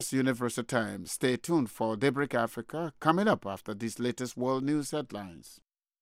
Universal Time. Stay tuned for Daybreak Africa coming up after these latest world news headlines.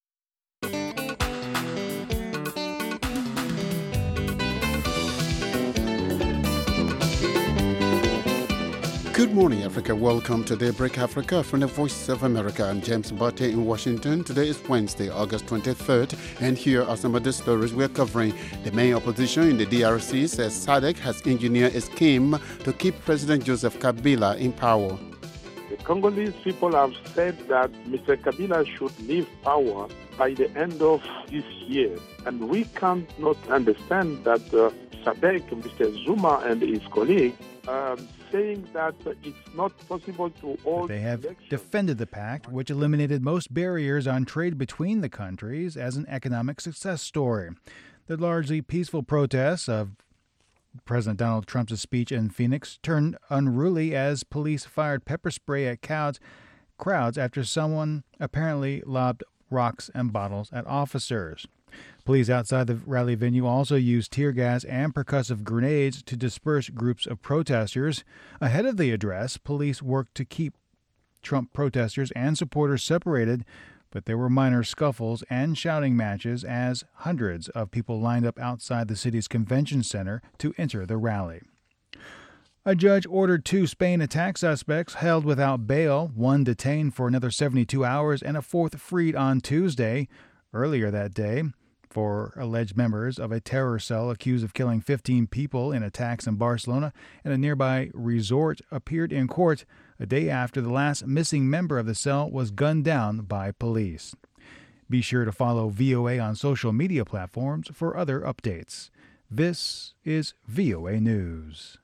Good morning, Africa. Welcome to Daybreak Africa from the Voice of America. I'm James Bate in Washington. Today is Wednesday, August 23rd, and here are some of the stories we're covering. The main opposition in the DRC says SADC has engineered a scheme to keep President Joseph Kabila in power. The Congolese people have said that Mr. Kabila should leave power by the end of this year, and we cannot understand that SADC, Mr. Zuma and his colleagues, saying that it's not possible to hold. They have defended the pact, which eliminated most barriers on trade between the countries, as an economic success story. The largely peaceful protests of President Donald Trump's speech in Phoenix turned unruly as police fired pepper spray at crowds after someone apparently lobbed rocks and bottles at officers. Police outside the rally venue also used tear gas and percussive grenades to disperse groups of protesters. Ahead of the address, police worked to keep Trump protesters and supporters separated, but there were minor scuffles and shouting matches as hundreds of people lined up outside the city's convention center to enter the rally. A judge ordered 2 Spain attack suspects held without bail, one detained for another 72 hours and a fourth freed on Tuesday. Earlier that day, 4 alleged members of a terror cell accused of killing 15 people in attacks in Barcelona and a nearby resort appeared in court a day after the last missing member of the cell was gunned down by police. Be sure to follow VOA on social media platforms for other updates. This is VOA News.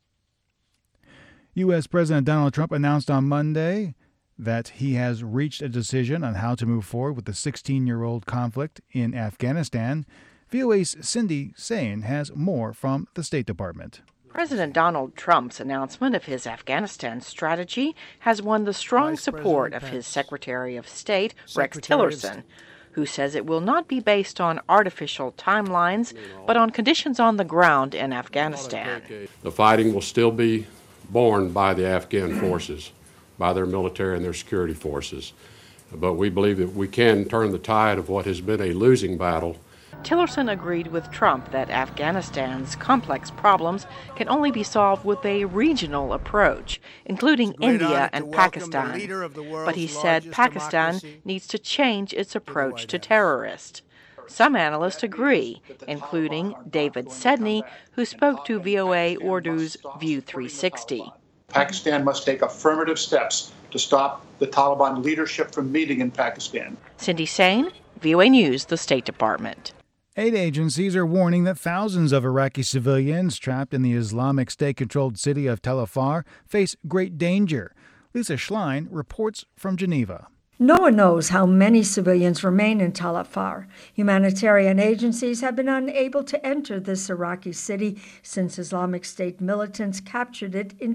U.S. President Donald Trump announced on Monday that he has reached a decision on how to move forward with the 16-year-old conflict in Afghanistan. VOA's Cindy Sain has more from the State Department. President Donald Trump's announcement of his Afghanistan strategy has won the strong support of his Secretary of State, Rex Tillerson, who says it will not be based on artificial timelines, but on conditions on the ground in Afghanistan. The fighting will still be borne by the Afghan forces, by their military and their security forces. But we believe that we can turn the tide of what has been a losing battle. Tillerson agreed with Trump that Afghanistan's complex problems can only be solved with a regional approach, including India and Pakistan. But he said Pakistan needs to change its approach to terrorists. Some analysts agree, including David Sedney, who spoke to VOA Urdu's View 360. Pakistan must take affirmative steps to stop the Taliban leadership from meeting in Pakistan. Cindy Sain, VOA News, the State Department. Aid agencies are warning that thousands of Iraqi civilians trapped in the Islamic State-controlled city of Tel Afar face great danger. Lisa Schlein reports from Geneva. No one knows how many civilians remain in Tel Afar. Humanitarian agencies have been unable to enter this Iraqi city since Islamic State militants captured it in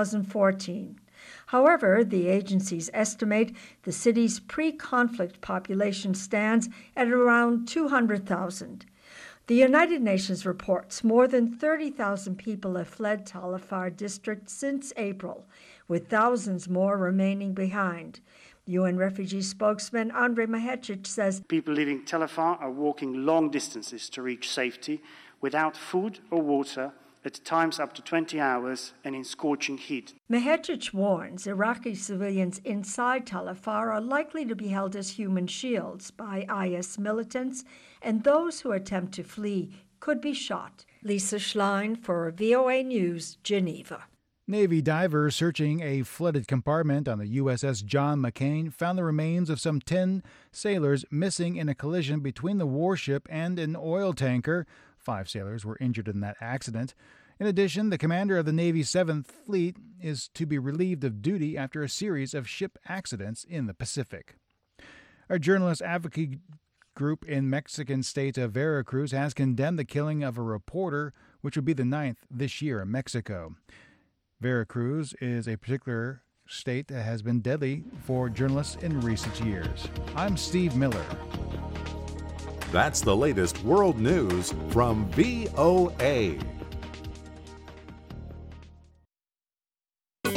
2014. However, the agencies estimate the city's pre-conflict population stands at around 200,000. The United Nations reports more than 30,000 people have fled Tel Afar district since April, with thousands more remaining behind. UN refugee spokesman Andrei Mahecic says people leaving Tel Afar are walking long distances to reach safety without food or water, at times up to 20 hours and in scorching heat. Mahecic warns Iraqi civilians inside Tel Afar are likely to be held as human shields by IS militants, and those who attempt to flee could be shot. Lisa Schlein for VOA News, Geneva. Navy divers searching a flooded compartment on the USS John McCain found the remains of some 10 sailors missing in a collision between the warship and an oil tanker. 5 sailors were injured in that accident. In addition, the commander of the Navy's 7th Fleet is to be relieved of duty after a series of ship accidents in the Pacific. A journalist advocacy group in Mexican state of Veracruz has condemned the killing of a reporter, which would be the 9th this year in Mexico. Veracruz is a particular state that has been deadly for journalists in recent years. I'm Steve Miller. That's the latest world news from VOA.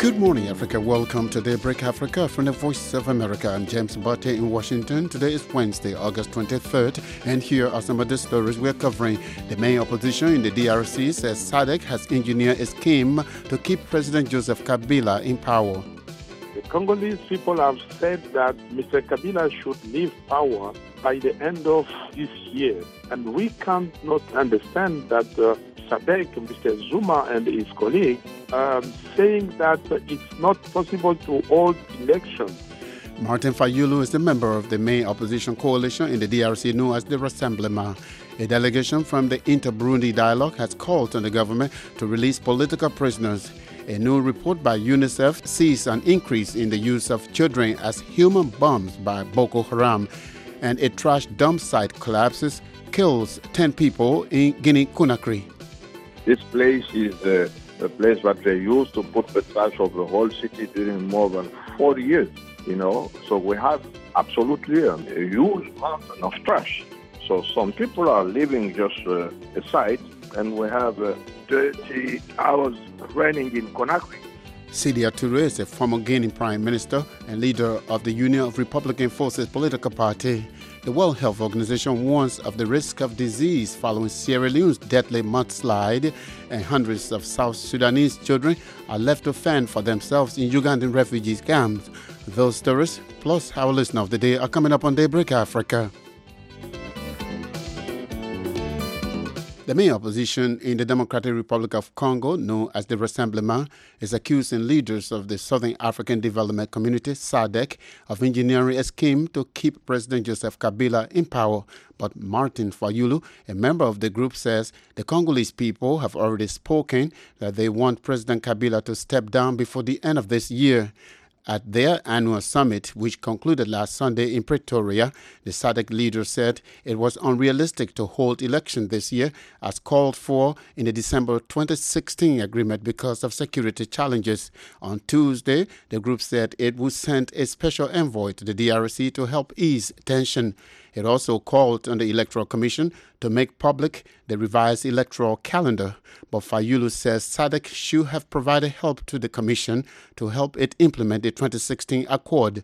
Good morning, Africa. Welcome to Daybreak Africa from the Voice of America. I'm James Bate in Washington. Today is Wednesday, August 23rd, and here are some of the stories we're covering. The main opposition in the DRC says SADC has engineered a scheme to keep President Joseph Kabila in power. The Congolese people have said that Mr. Kabila should leave power by the end of this year, and we cannot understand that SADC, Mr. Zuma and his colleagues, saying that it's not possible to hold elections. Martin Fayulu is a member of the main opposition coalition in the DRC known as the Rassemblement. A delegation from the Inter-Burundi Dialogue has called on the government to release political prisoners. A new report by UNICEF sees an increase in the use of children as human bombs by Boko Haram, and a trash dump site collapses, kills 10 people in Guinea-Conakry. This place is a place that they used to put the trash of the whole city during more than 40 years, So we have absolutely a huge mountain of trash. So some people are living just aside, and we have 30 hours raining in Conakry. Sidia Touré is a former Guinean prime minister and leader of the Union of Republican Forces political party. The World Health Organization warns of the risk of disease following Sierra Leone's deadly mudslide, and hundreds of South Sudanese children are left to fend for themselves in Ugandan refugee camps. Those stories, plus our listener of the day, are coming up on Daybreak Africa. The main opposition in the Democratic Republic of Congo, known as the Rassemblement, is accusing leaders of the Southern African Development Community, SADC, of engineering a scheme to keep President Joseph Kabila in power. But Martin Fayulu, a member of the group, says the Congolese people have already spoken that they want President Kabila to step down before the end of this year. At their annual summit, which concluded last Sunday in Pretoria, the SADC leader said it was unrealistic to hold elections this year as called for in the December 2016 agreement because of security challenges. On Tuesday, the group said it would send a special envoy to the DRC to help ease tension. It also called on the Electoral Commission to make public the revised electoral calendar. But Fayulu says SADC should have provided help to the Commission to help it implement the 2016 accord.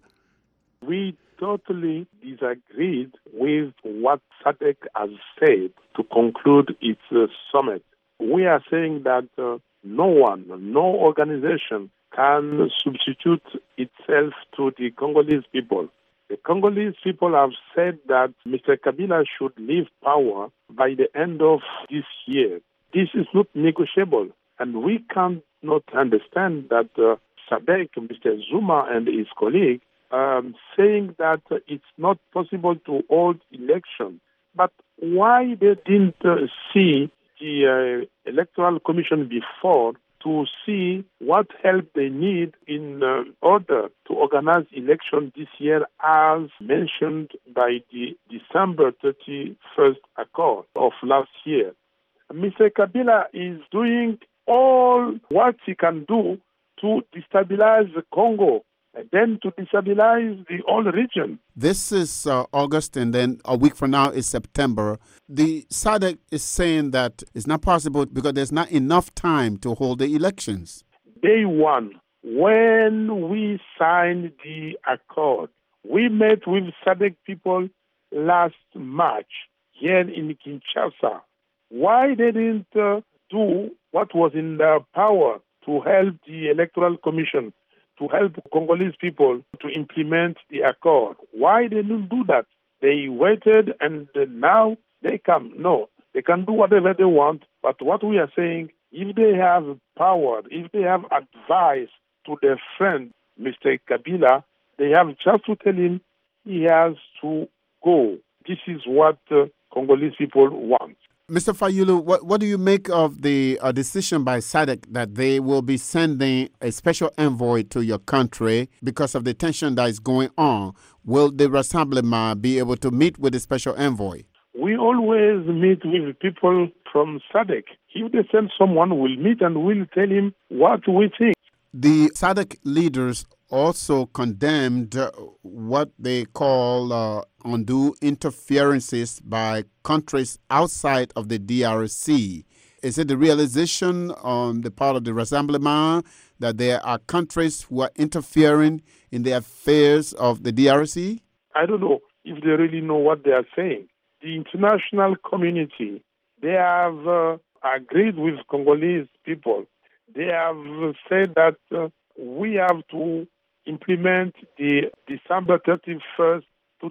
We totally disagreed with what SADC has said to conclude its summit. We are saying that no one, no organization can substitute itself to the Congolese people. The Congolese people have said that Mr. Kabila should leave power by the end of this year. This is not negotiable, and we cannot understand that SADC, Mr. Zuma and his colleagues, saying that it's not possible to hold elections. But why they didn't see the Electoral Commission before to see what help they need in order to organize election this year as mentioned by the December 31st Accord of last year. Mr. Kabila is doing all what he can do to destabilize the Congo and then to destabilize the whole region. This is August, and then a week from now is September. The SADC is saying that it's not possible because there's not enough time to hold the elections. Day one, when we signed the accord, we met with SADC people last March here in Kinshasa. Why they didn't do what was in their power to help the Electoral Commission, to help Congolese people to implement the accord? Why they didn't do that? They waited and now they come. No, they can do whatever they want. But what we are saying, if they have power, if they have advice to their friend, Mr. Kabila, they have just to tell him he has to go. This is what Congolese people want. Mr. Fayulu, what do you make of the decision by SADC that they will be sending a special envoy to your country because of the tension that is going on? Will the Rassemblement be able to meet with the special envoy? We always meet with people from SADC. If they send someone, we'll meet and we'll tell him what we think. The SADC leaders also condemned what they call undue interferences by countries outside of the DRC. Is it the realization on the part of the Rassemblement that there are countries who are interfering in the affairs of the DRC? I don't know if they really know what they are saying. The international community, they have agreed with Congolese people. They have said that we have to implement the December 31st,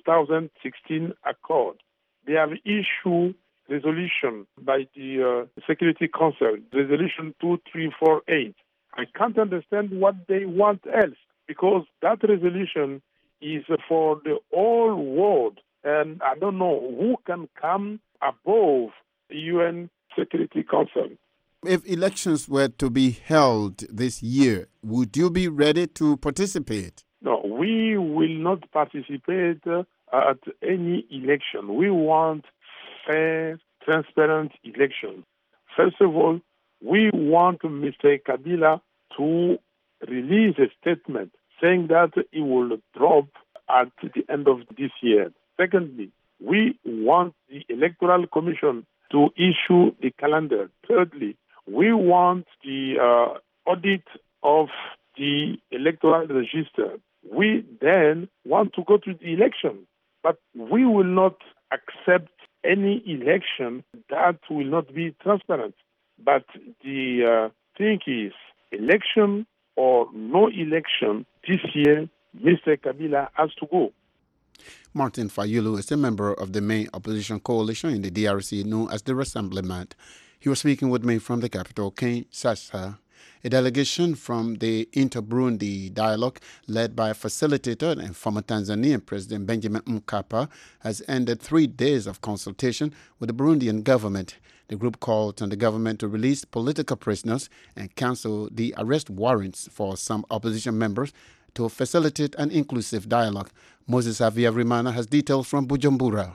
2016 accord. They have issued resolution by the Security Council, resolution 2348. I can't understand what they want else, because that resolution is for the whole world, and I don't know who can come above the UN Security Council. If elections were to be held this year, would you be ready to participate? No, we will not participate at any election. We want fair, transparent election. First of all, we want Mr. Kabila to release a statement saying that he will drop at the end of this year. Secondly, we want the Electoral Commission to issue the calendar. Thirdly, we want the audit of the electoral register. We then want to go to the election, but we will not accept any election that will not be transparent. But the thing is, election or no election this year, Mr. Kabila has to go. Martin Fayulu is a member of the main opposition coalition in the DRC known as the Rassemblement. He was speaking with me from the capital, Kinshasa. A delegation from the Inter-Burundi dialogue, led by a facilitator and former Tanzanian President Benjamin Mkapa, has ended 3 days of consultation with the Burundian government. The group called on the government to release political prisoners and cancel the arrest warrants for some opposition members to facilitate an inclusive dialogue. Moses Havyarimana has details from Bujumbura.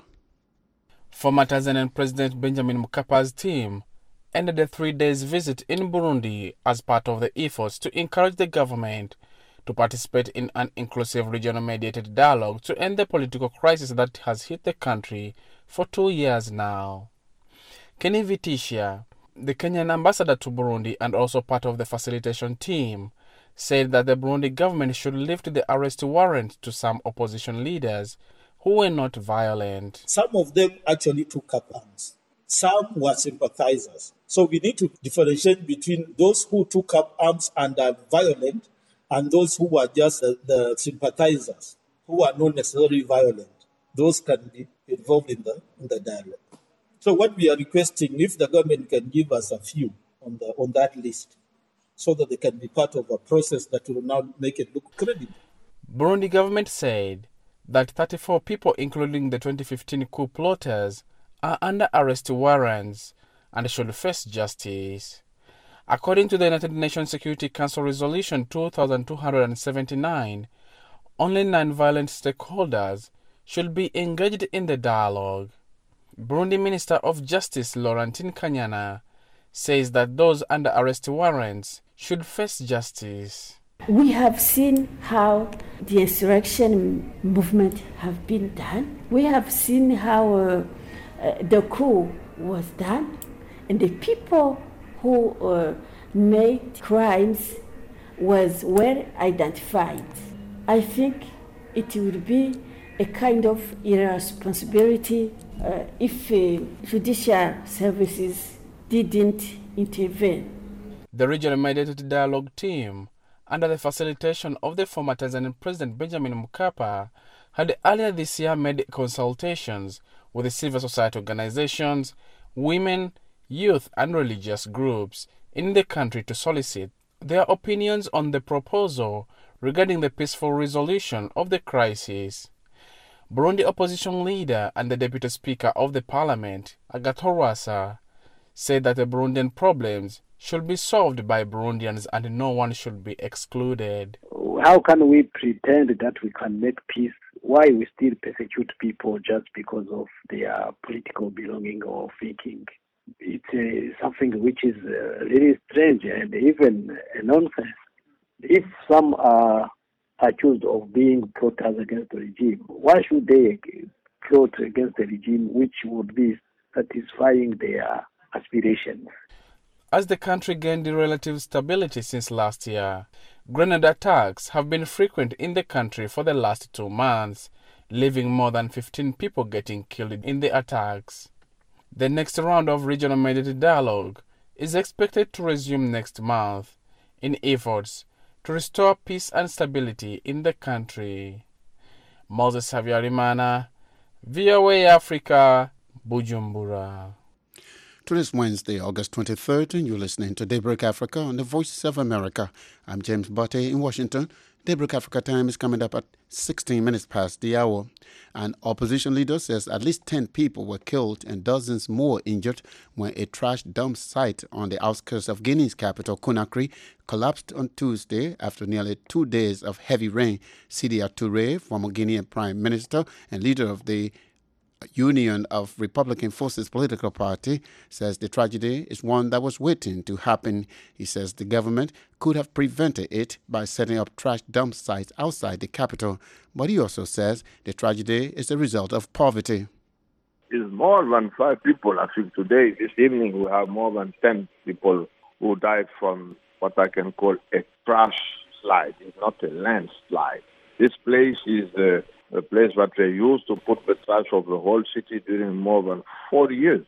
Former Tanzanian President Benjamin Mkapa's team ended a 3 days visit in Burundi as part of the efforts to encourage the government to participate in an inclusive regional-mediated dialogue to end the political crisis that has hit the country for 2 years now. Kenny Vitisha, the Kenyan ambassador to Burundi and also part of the facilitation team, said that the Burundi government should lift the arrest warrant to some opposition leaders who were not violent. Some of them actually took up arms. Some were sympathizers. So we need to differentiate between those who took up arms and are violent and those who were just the sympathizers, who are not necessarily violent. Those can be involved in the dialogue. So what we are requesting, if the government can give us a few on that list, so that they can be part of a process that will now make it look credible. Burundi government said that 34 people, including the 2015 coup plotters, are under arrest warrants and should face justice. According to the United Nations Security Council Resolution 2279, only non-violent stakeholders should be engaged in the dialogue. Burundi Minister of Justice Laurentine Kanyana says that those under arrest warrants should face justice. We have seen how the insurrection movement have been done. We have seen how the coup was done, and the people who made crimes was well identified. I think it would be a kind of irresponsibility if judicial services didn't intervene. The regional mediated dialogue team, under the facilitation of the former Tanzanian President Benjamin Mkapa, had earlier this year made consultations with the civil society organizations, women, youth and religious groups in the country to solicit their opinions on the proposal regarding the peaceful resolution of the crisis. Burundi opposition leader and the deputy speaker of the parliament, Agathon Rwasa, said that the Burundian problems should be solved by Burundians and no one should be excluded. How can we pretend that we can make peace while we still persecute people just because of their political belonging or thinking? It's something which is really strange and even nonsense. If some are accused of being plotters against the regime, why should they plot against the regime which would be satisfying their aspirations? as the country gained relative stability since last year. Grenade attacks have been frequent in the country for the last 2 months, leaving more than 15 people getting killed in the attacks. The next round of regional mediated dialogue is expected to resume next month in efforts to restore peace and stability in the country. Moses Havyarimana, VOA Africa, Bujumbura. Today's Wednesday, August 23rd, and you're listening to Daybreak Africa on the Voice of America. I'm James Butte in Washington. Daybreak Africa time is coming up at 16 minutes past the hour. An opposition leader says at least 10 people were killed and dozens more injured when a trash dump site on the outskirts of Guinea's capital, Conakry, collapsed on Tuesday after nearly 2 days of heavy rain. Sidya Touré, former Guinean Prime Minister and leader of the Union of Republican Forces political party, says the tragedy is one that was waiting to happen. He says the government could have prevented it by setting up trash dump sites outside the capital. But he also says the tragedy is the result of poverty. It's more than 5 people. I think today, this evening, we have more than 10 people who died from what I can call a trash slide. It's not a landslide. This place is a place that they used to put the trash of the whole city during more than 40 years,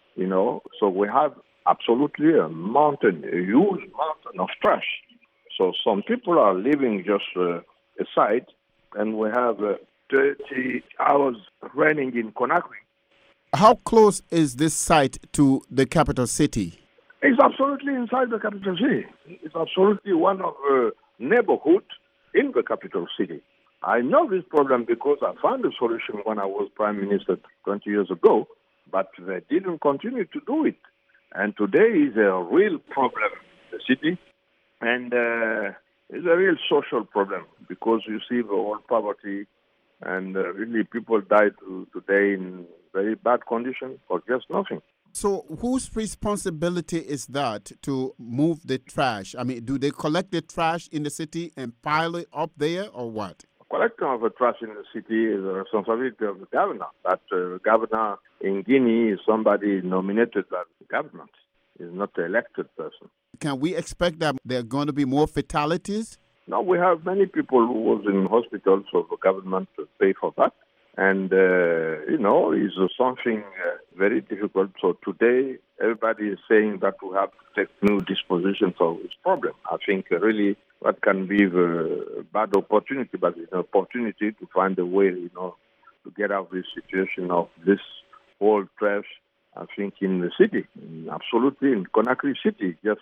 So we have absolutely a huge mountain of trash. So some people are living just aside, and we have 30 hours raining in Conakry. How close is this site to the capital city? It's absolutely inside the capital city. It's absolutely one of the neighborhoods in the capital city. I know this problem because I found a solution when I was Prime Minister 20 years ago, but they didn't continue to do it. And today is a real problem in the city, and it's a real social problem because you see the whole poverty, and really people died today in very bad condition for just nothing. So whose responsibility is that to move the trash? I mean, do they collect the trash in the city and pile it up there or what? Collecting of the trash in the city is a responsibility of the governor. That governor in Guinea is somebody nominated by the government. He's not an elected person. Can we expect that there are going to be more fatalities? No, we have many people who was in hospitals, so the government to pay for that. And, it's something very difficult. So today, everybody is saying that we have to take new dispositions of this problem. I think really that can be a bad opportunity, but it's an opportunity to find a way, to get out of this situation of this whole trash, I think, in the city. Absolutely, in Conakry City, just,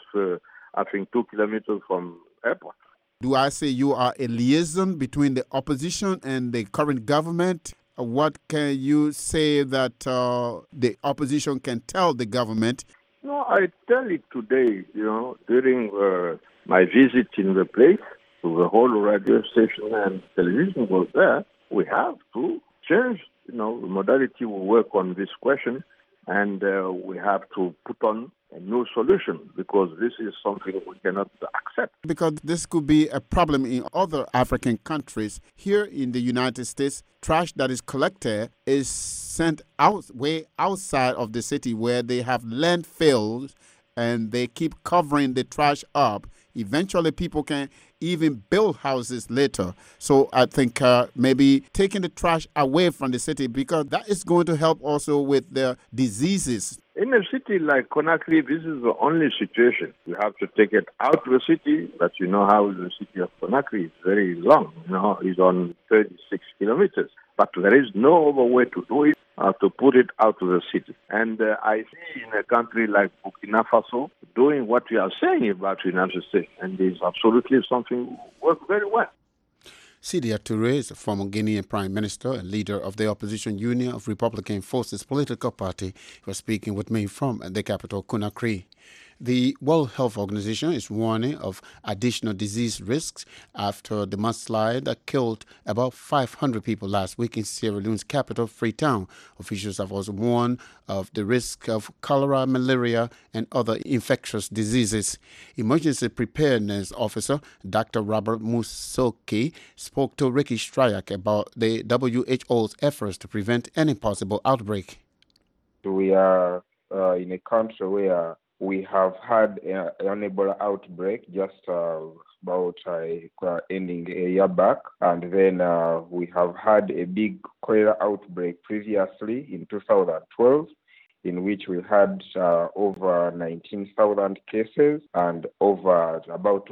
2 kilometers from airport. Do I say you are a liaison between the opposition and the current government? What can you say that the opposition can tell the government? No, I tell it today, during my visit in the place, the whole radio station and television was there. We have to change, the modality we work on this question, and we have to put on a new solution because this is something we cannot accept. Because this could be a problem in other African countries. Here in the United States, trash that is collected is sent way outside of the city where they have landfills and they keep covering the trash up. Eventually, people can even build houses later. So I think maybe taking the trash away from the city, because that is going to help also with the diseases. In a city like Conakry, this is the only situation. You have to take it out of the city, but you know how the city of Conakry is very long. It's on 36 kilometers. But there is no other way to do it, to put it out of the city. And I see in a country like Burkina Faso doing what we are saying about the United States, and it's absolutely something works very well. Sidya Touré is a former Guinean Prime Minister and leader of the Opposition Union of Republican Forces political party. He was speaking with me from the capital, Conakry. The World Health Organization is warning of additional disease risks after the mudslide that killed about 500 people last week in Sierra Leone's capital, Freetown. Officials have also warned of the risk of cholera, malaria, and other infectious diseases. Emergency Preparedness Officer Dr. Robert Musoke spoke to Ricky Stryak about the WHO's efforts to prevent any possible outbreak. We are in a country where we have had an Ebola outbreak just about ending a year back, and then we have had a big cholera outbreak previously in 2012, in which we had over 19,000 cases and over about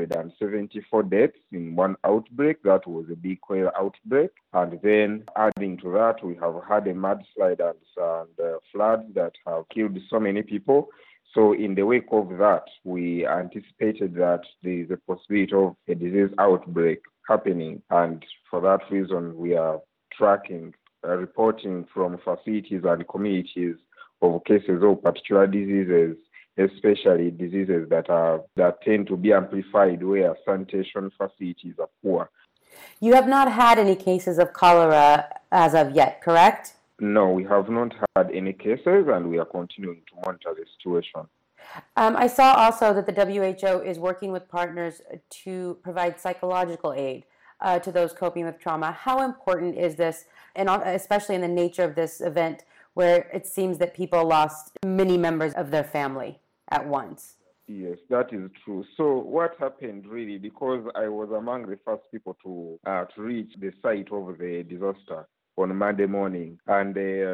274 deaths in one outbreak. That was a big cholera outbreak. And then adding to that, we have had a mudslide and floods that have killed so many people. So in the wake of that, we anticipated that there is a possibility of a disease outbreak happening. And for that reason, we are tracking, reporting from facilities and communities of cases of particular diseases, especially diseases that tend to be amplified where sanitation facilities are poor. You have not had any cases of cholera as of yet, correct? No, we have not had any cases, and we are continuing to monitor the situation. I saw also that the WHO is working with partners to provide psychological aid to those coping with trauma. How important is this, and especially in the nature of this event, where it seems that people lost many members of their family at once? Yes, that is true. So what happened really, because I was among the first people to reach the site of the disaster on Monday morning, and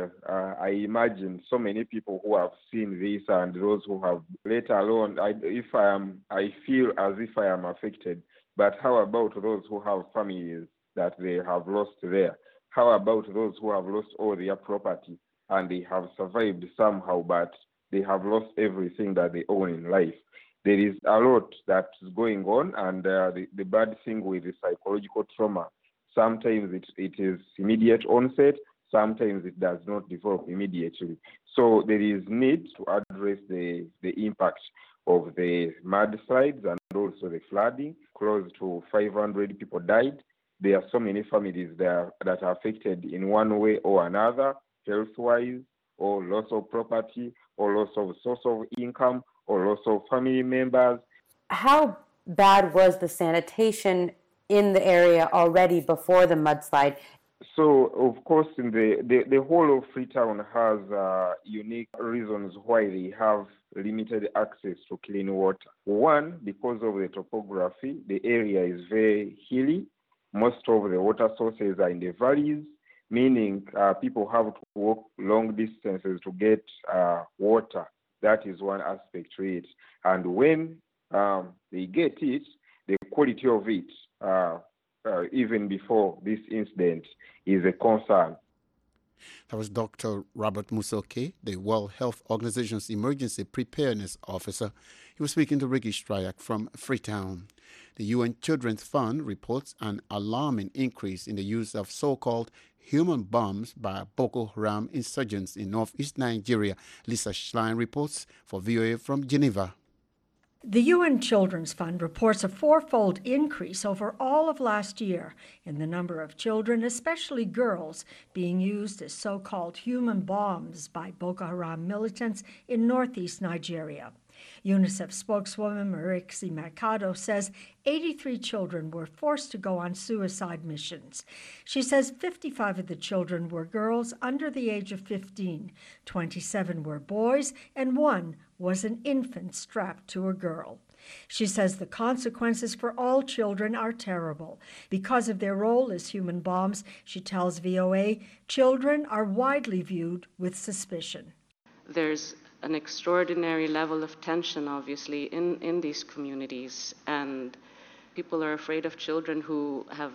I imagine so many people who have seen this and those who have, let alone, I feel as if I am affected. But how about those who have families that they have lost there? How about those who have lost all their property and they have survived somehow, but they have lost everything that they own in life? There is a lot that's going on, and the bad thing with the psychological trauma, sometimes it is immediate onset, sometimes it does not develop immediately. So there is need to address the impact of the mudslides and also the flooding. Close to 500 people died. There are so many families that are affected in one way or another, health-wise, or loss of property, or loss of source of income, or loss of family members. How bad was the sanitation in the area already before the mudslide? So, of course, in the whole of Freetown has unique reasons why they have limited access to clean water. One, because of the topography, the area is very hilly. Most of the water sources are in the valleys, meaning people have to walk long distances to get water. That is one aspect to it. And when they get it, the quality of it, even before this incident, is a concern. That was Dr. Robert Musoke, the World Health Organization's Emergency Preparedness Officer. He was speaking to Ricky Stryak from Freetown. The UN Children's Fund reports an alarming increase in the use of so-called human bombs by Boko Haram insurgents in northeast Nigeria. Lisa Schlein reports for VOA from Geneva. The UN Children's Fund reports a fourfold increase over all of last year in the number of children, especially girls, being used as so-called human bombs by Boko Haram militants in northeast Nigeria. UNICEF spokeswoman Marixie Mercado says 83 children were forced to go on suicide missions. She says 55 of the children were girls under the age of 15, 27 were boys, and one was an infant strapped to a girl. She says the consequences for all children are terrible. Because of their role as human bombs, she tells VOA, children are widely viewed with suspicion. There's an extraordinary level of tension, obviously, in these communities, and people are afraid of children who have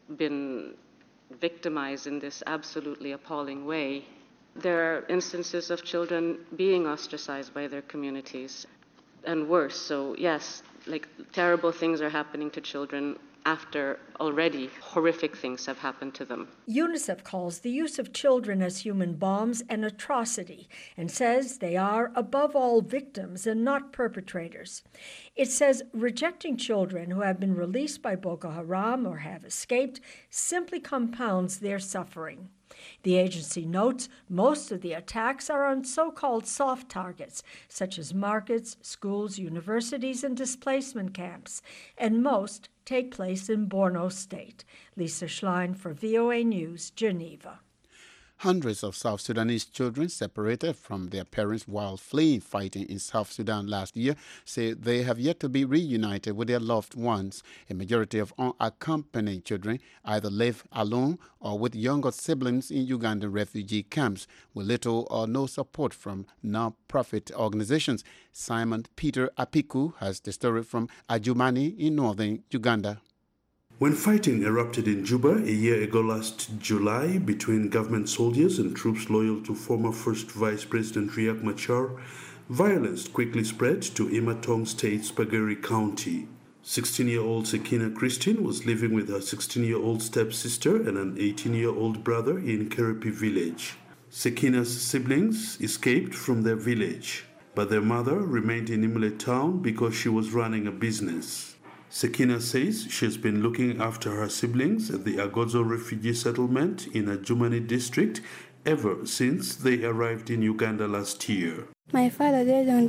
been victimized in this absolutely appalling way. There are instances of children being ostracized by their communities, and worse. So yes, like terrible things are happening to children after already horrific things have happened to them. UNICEF calls the use of children as human bombs an atrocity and says they are, above all, victims and not perpetrators. It says rejecting children who have been released by Boko Haram or have escaped simply compounds their suffering. The agency notes most of the attacks are on so-called soft targets, such as markets, schools, universities, and displacement camps, and most take place in Borno State. Lisa Schlein for VOA News, Geneva. Hundreds of South Sudanese children separated from their parents while fleeing fighting in South Sudan last year say they have yet to be reunited with their loved ones. A majority of unaccompanied children either live alone or with younger siblings in Ugandan refugee camps with little or no support from non-profit organizations. Simon Peter Apiku has the story from Adjumani in northern Uganda. When fighting erupted in Juba a year ago last July between government soldiers and troops loyal to former First Vice President Riek Machar, violence quickly spread to Imatong State's Pageri County. 16-year-old Sekina Christine was living with her 16-year-old stepsister and an 18-year-old brother in Kerepi village. Sekina's siblings escaped from their village, but their mother remained in Imle town because she was running a business. Sekina says she has been looking after her siblings at the Agozo refugee settlement in Adjumani district ever since they arrived in Uganda last year. My father died in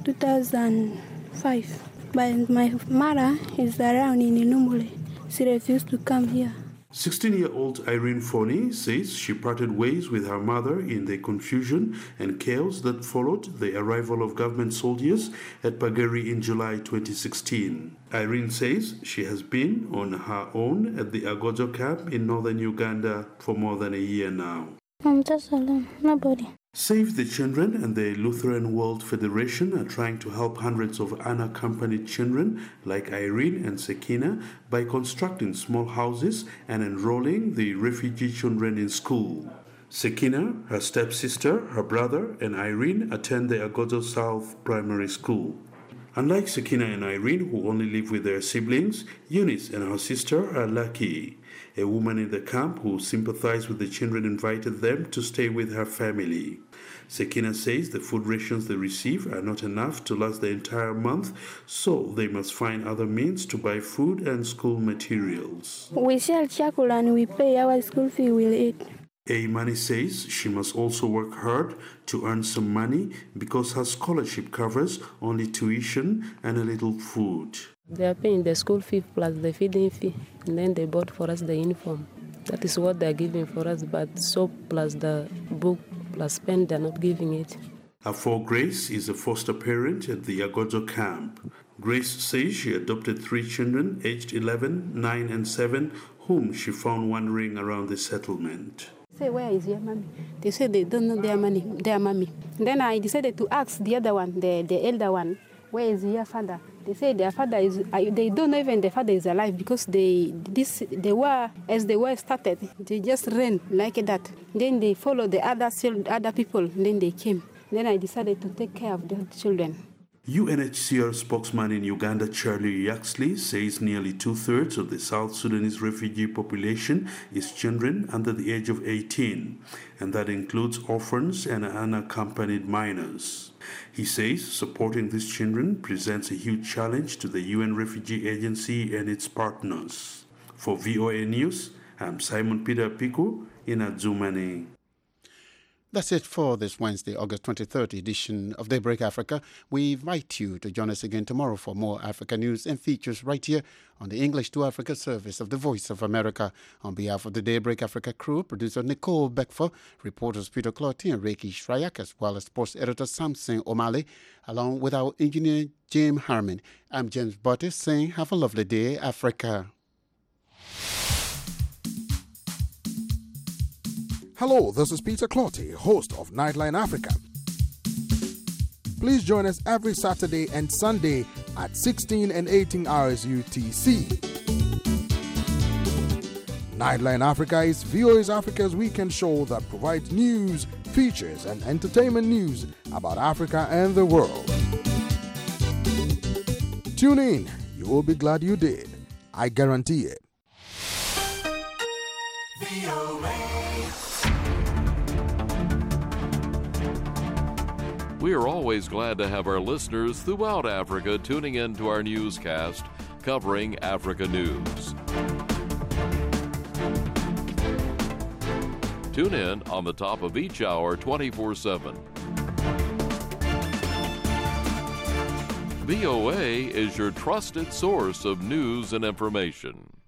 2005, but my mother is around in Inumbule. She refused to come here. 16-year-old Irene Foni says she parted ways with her mother in the confusion and chaos that followed the arrival of government soldiers at Pageri in July 2016. Irene says she has been on her own at the Agozo camp in northern Uganda for more than a year now. I'm just alone, nobody. Save the Children and the Lutheran World Federation are trying to help hundreds of unaccompanied children like Irene and Sekina by constructing small houses and enrolling the refugee children in school. Sekina, her stepsister, her brother, and Irene attend the Agozo South Primary School. Unlike Sekina and Irene, who only live with their siblings, Eunice and her sister are lucky. A woman in the camp who sympathized with the children invited them to stay with her family. Sekina says the food rations they receive are not enough to last the entire month, so they must find other means to buy food and school materials. We sell charcoal and we pay our school fee, we'll eat. Aimani says she must also work hard to earn some money because her scholarship covers only tuition and a little food. They are paying the school fee plus the feeding fee, and then they bought for us the uniform. That is what they are giving for us, but soap plus the book plus pen, they are not giving it. Afo Grace is a foster parent at the Agozo camp. Grace says she adopted 3 children aged 11, 9, and 7, whom she found wandering around the settlement. Say, where is your mommy? They said they don't know their mommy. Then I decided to ask the other one, the elder one, where is your father? They say their father is, they don't know even their father is alive because as the war started, they just ran like that. Then they followed the other people, then they came. Then I decided to take care of the children. UNHCR spokesman in Uganda, Charlie Yaxley, says nearly 2/3 of the South Sudanese refugee population is children under the age of 18, and that includes orphans and unaccompanied minors. He says supporting these children presents a huge challenge to the UN Refugee Agency and its partners. For VOA News, I'm Simon Peter Piku in Adjumani. That's it for this Wednesday, August 23rd edition of Daybreak Africa. We invite you to join us again tomorrow for more Africa news and features right here on the English to Africa service of the Voice of America. On behalf of the Daybreak Africa crew, producer Nicole Beckford, reporters Peter Clotty and Reiki Shrayak, as well as sports editor Samson O'Malley, along with our engineer James Harmon. I'm James Butte saying have a lovely day, Africa. Hello, this is Peter Clotty, host of Nightline Africa. Please join us every Saturday and Sunday at 16 and 18 hours UTC. Nightline Africa is VOA's Africa's weekend show that provides news, features, and entertainment news about Africa and the world. Tune in. You will be glad you did. I guarantee it. We are always glad to have our listeners throughout Africa tuning in to our newscast covering Africa news. Tune in on the top of each hour 24/7. VOA is your trusted source of news and information.